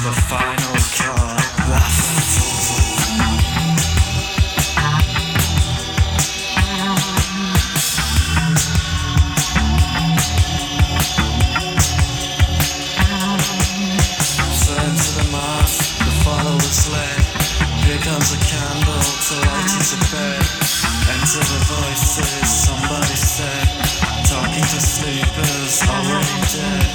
the final card, the here comes a candle to light you to bed. Enter the voices, somebody said, talking to sleepers already dead.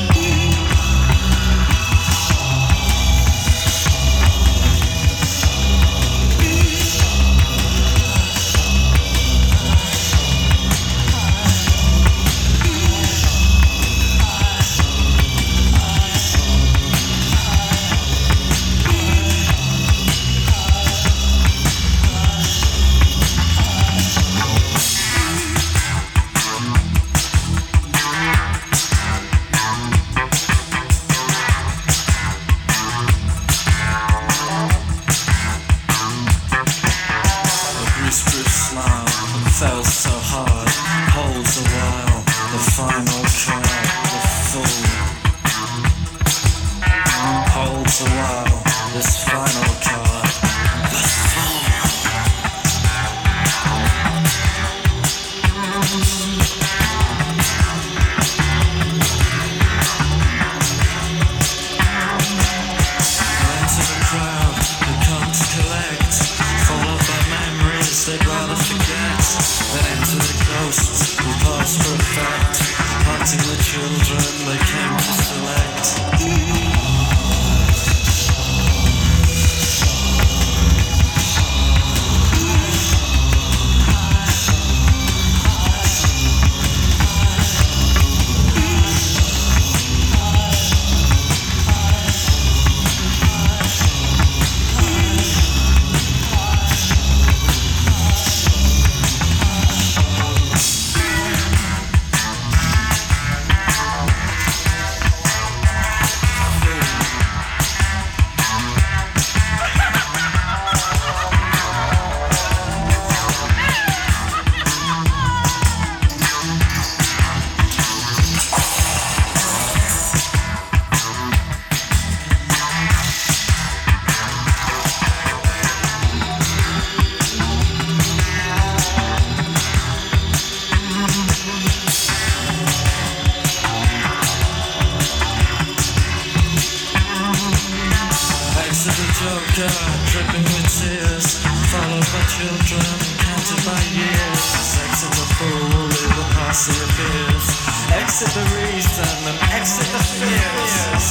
Fell so hard, holds a while, the final card, the full. Holds a while, this final card, the full. Into the crowd, who come to collect, followed by memories they'd rather forget. Then enter the ghosts who pass for effect, hunting the children they came to select. Dripping with tears, followed by children, counted by years. Exit the fool who the past appears. Exit the reason and exit the fears.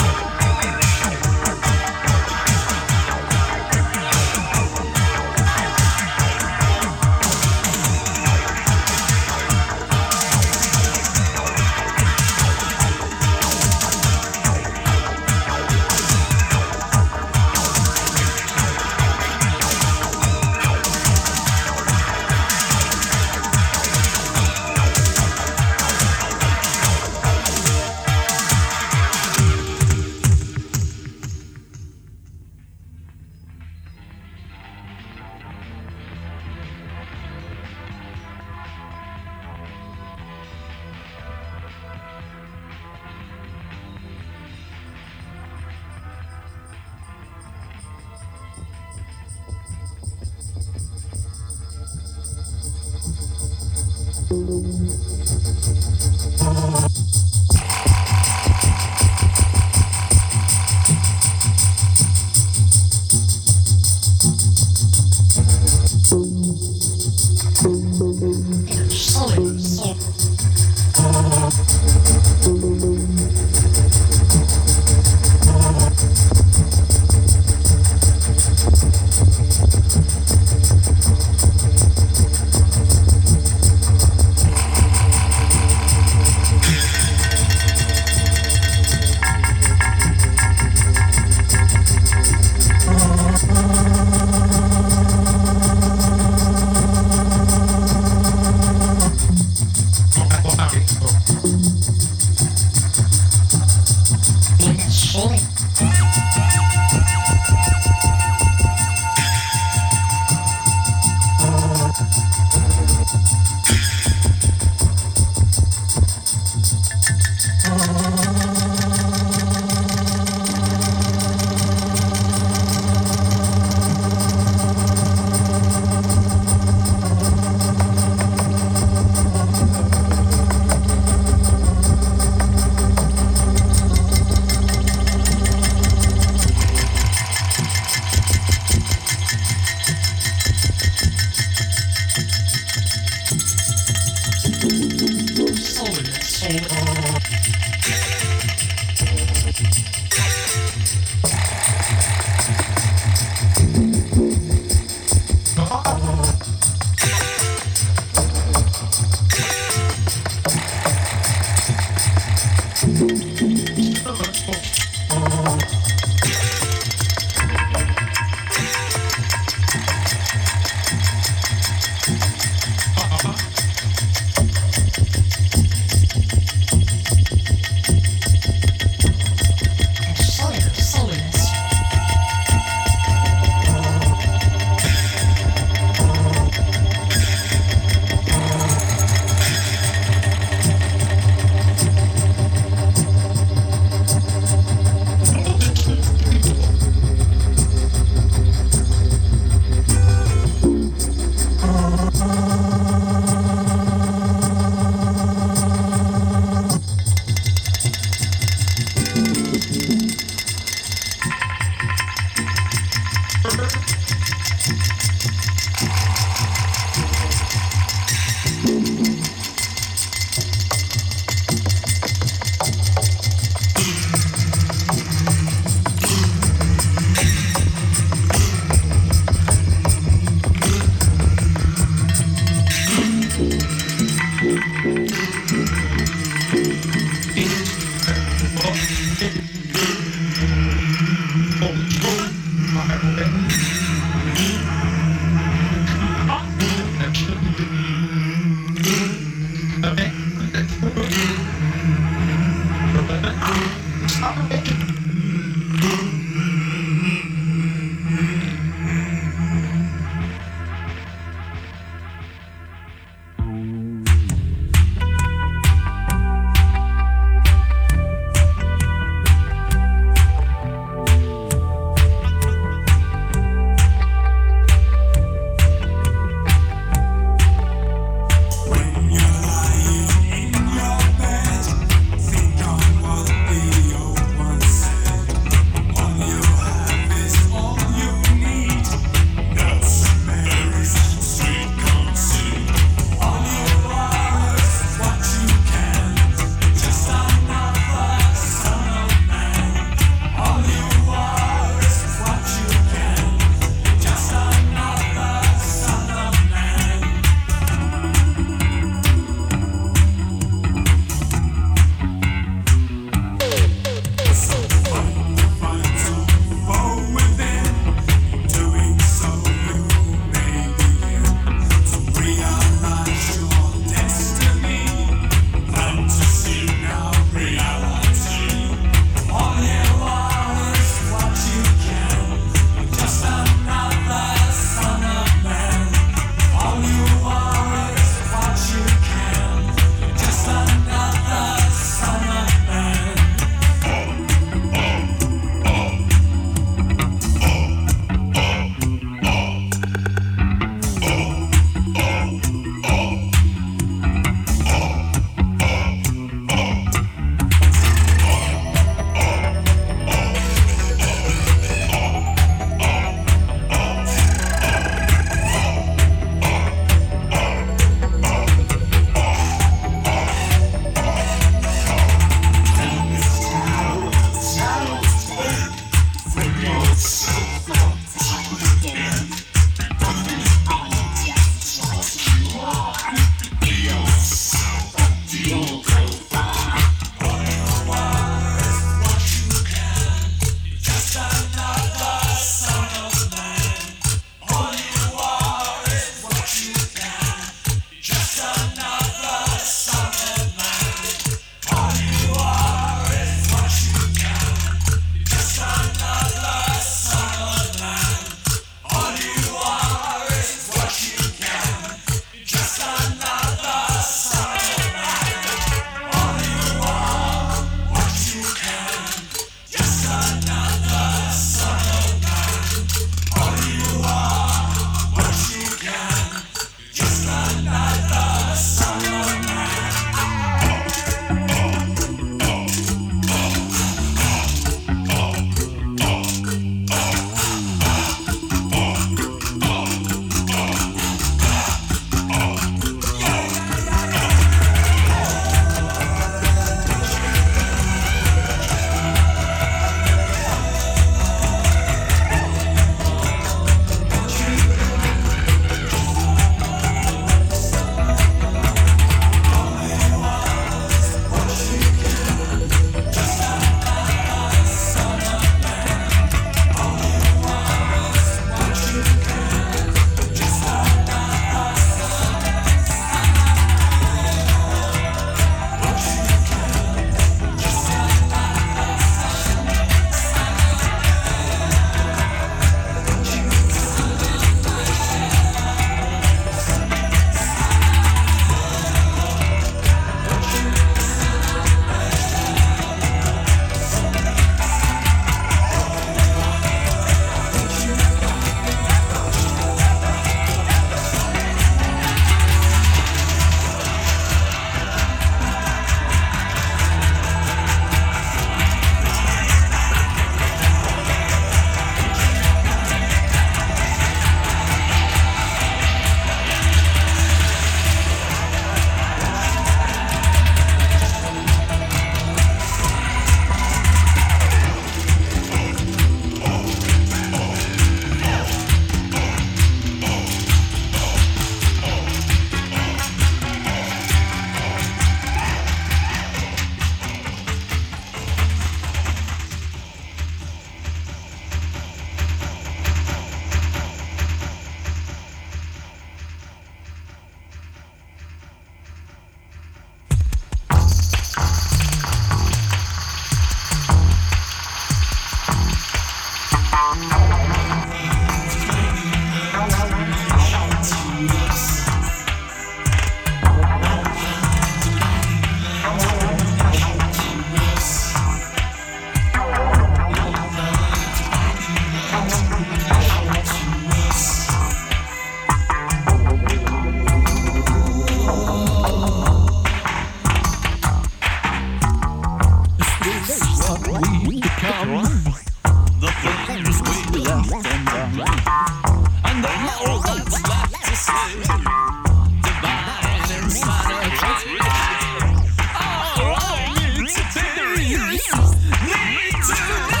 we become the things we left undone. And all that's left to say, divine insanity. All I need to be, need to be.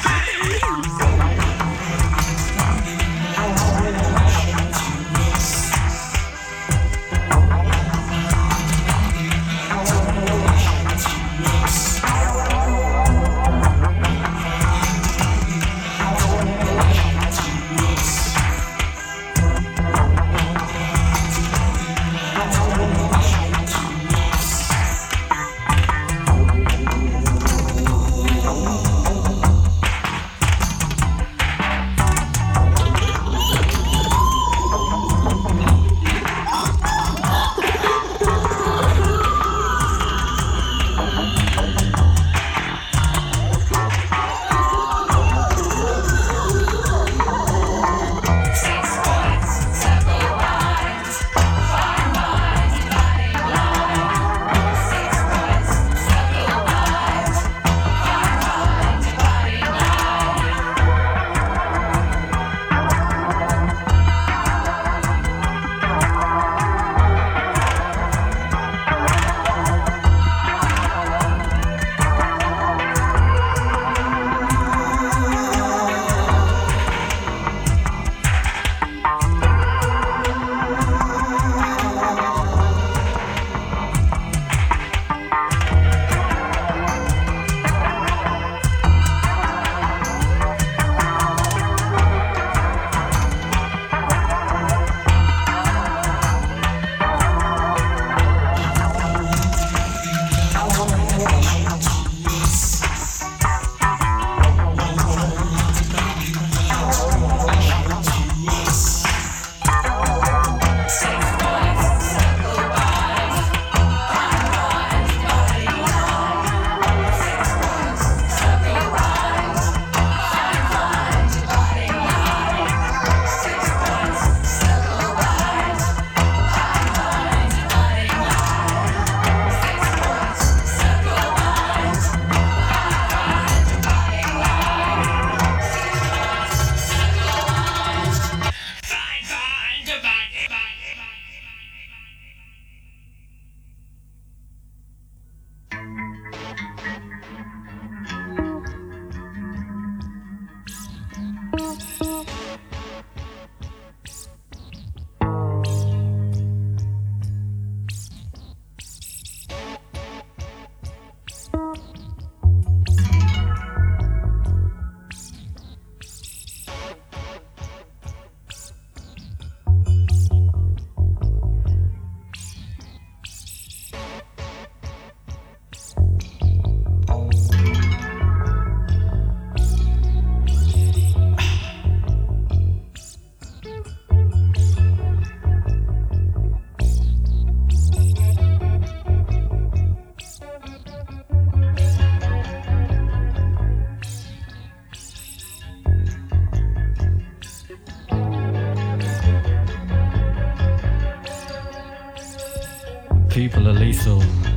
People are lethal.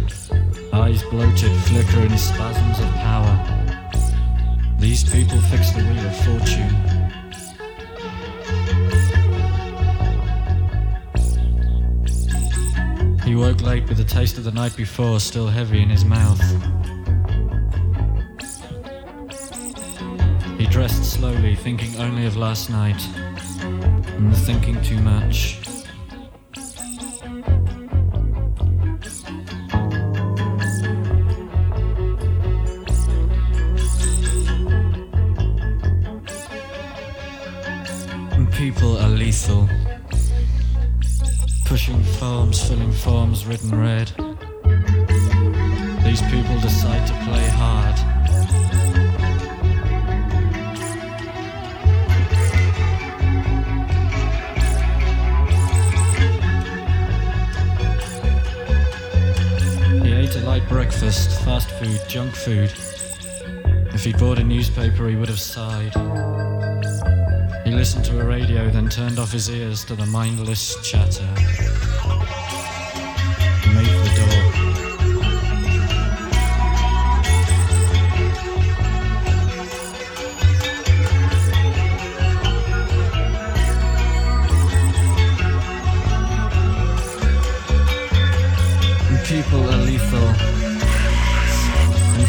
Eyes bloated, flicker in spasms of power. These people fix the wheel of fortune. He woke late with the taste of the night before still heavy in his mouth. He dressed slowly, thinking only of last night, and thinking too much. People are lethal. Pushing forms, filling forms written red. These people decide to play hard. He ate a light breakfast, fast food, junk food. If he bought a newspaper, he would have sighed. He listened to a radio, then turned off his ears to the mindless chatter. He made for the door.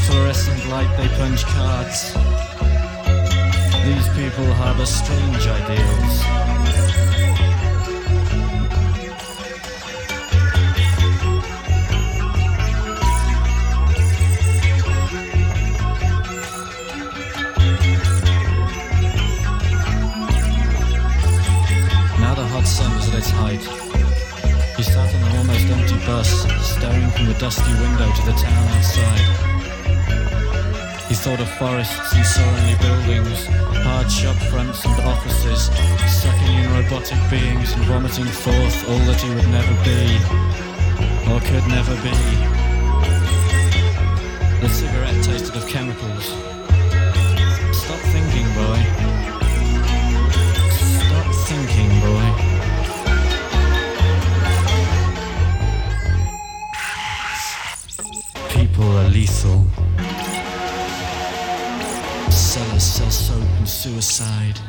fluorescent light they punch cards. These people harbor strange ideals. Now the hot sun is at its height. He sat on an almost empty bus, staring from the dusty window to the town outside. He thought of forests and soaringly buildings, hard shop fronts and offices, sucking in robotic beings and vomiting forth all that he would never be, or could never be. The cigarette tasted of chemicals. Stop thinking, boy. Stop thinking, boy. People are lethal. Sellers sell soap and suicide.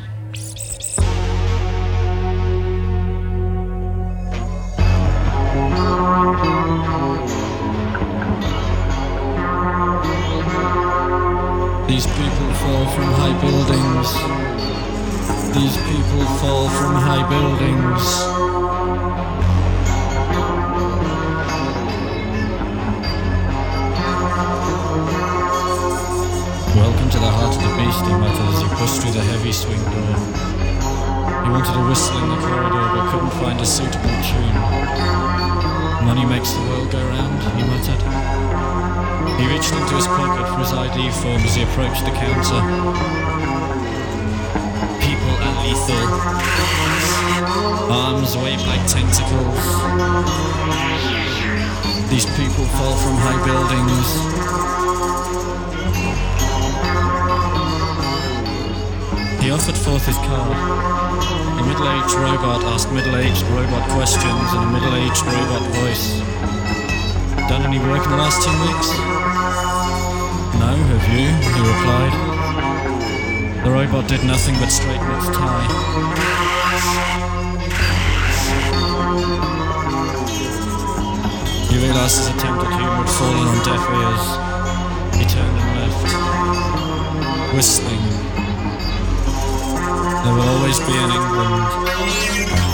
These people fall from high buildings. These people fall from high buildings. Welcome to the heart of the beast, he muttered as he pushed through the heavy swing door. He wanted to whistle in the corridor but couldn't find a suitable tune. Money makes the world go round, he muttered. He reached into his pocket for his ID form as he approached the counter. People are lethal. Arms waved like tentacles. These people fall from high buildings. He offered forth his card. A middle-aged robot asked middle-aged robot questions in a middle-aged robot voice. Done any work in the last 2 weeks? No, have you? He replied. The robot did nothing but straighten its tie. He realized his attempt at humor had fallen on deaf ears. He turned and left, whistling. There will always be an England.